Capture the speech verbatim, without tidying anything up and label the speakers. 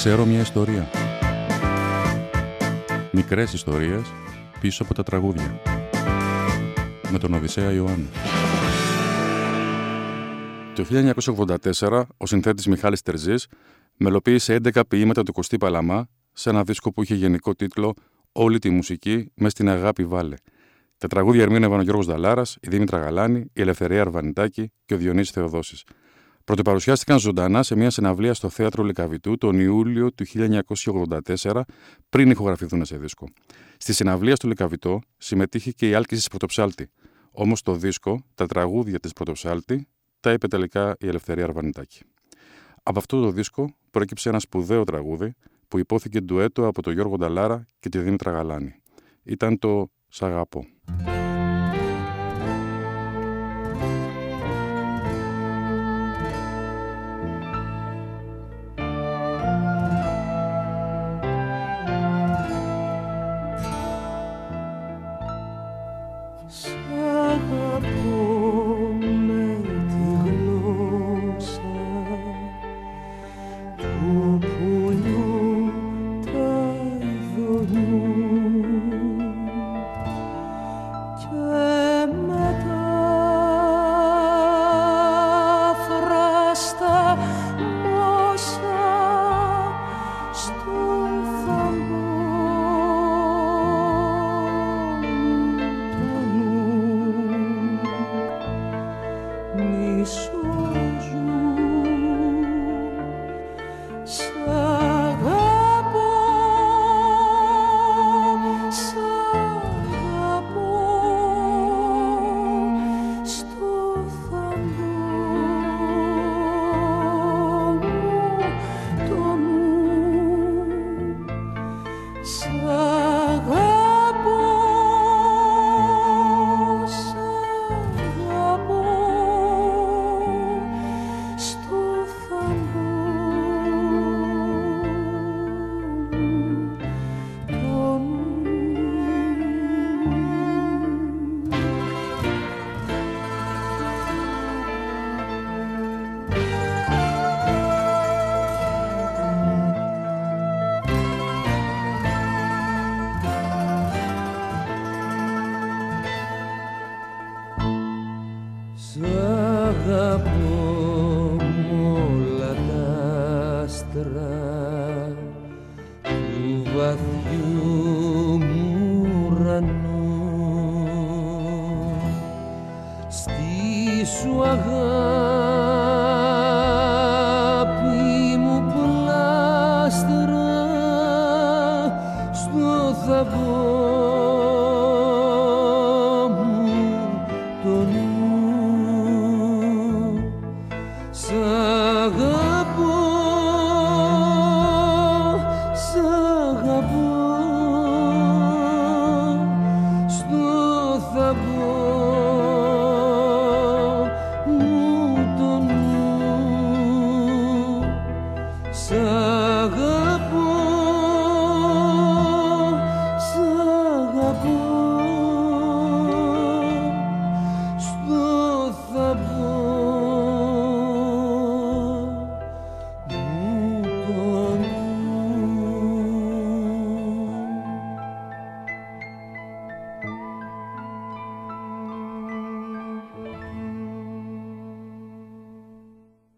Speaker 1: Ξέρω μια ιστορία. Μικρές ιστορίες πίσω από τα τραγούδια. Με τον Οδυσσέα Ιωάννου. Το χίλια εννιακόσια ογδόντα τέσσερα ο συνθέτης Μιχάλης Τερζής μελοποίησε έντεκα ποίηματα του Κωστή Παλαμά σε ένα δίσκο που είχε γενικό τίτλο «Όλη τη μουσική μες στην αγάπη βάλε». Τα τραγούδια ερμήνευαν ο Γιώργος Νταλάρας, η Δήμητρα Γαλάνη, η Ελευθερία Αρβανιτάκη και ο Διονύσης Θεοδόσης. Πρωτοπαρουσιάστηκαν ζωντανά σε μια συναυλία στο Θέατρο Λυκαβητού τον Ιούλιο του χίλια εννιακόσια ογδόντα τέσσερα, πριν ηχογραφηθούν σε δίσκο. Στη συναυλία στο Λυκαβητό συμμετείχε και η Άλκης της Πρωτοψάλτη. Όμως το δίσκο, τα τραγούδια της Πρωτοψάλτη, τα είπε τελικά η Ελευθερία Αρβανιτάκη. Από αυτό το δίσκο προέκυψε ένα σπουδαίο τραγούδι που υπόθηκε ντουέτο από τον Γιώργο Νταλάρα και τη Δήμητρα Γαλάνη. Ήταν το «Σ' αγαπώ».
Speaker 2: Σ' αγαπώ μ' όλα τα άστρα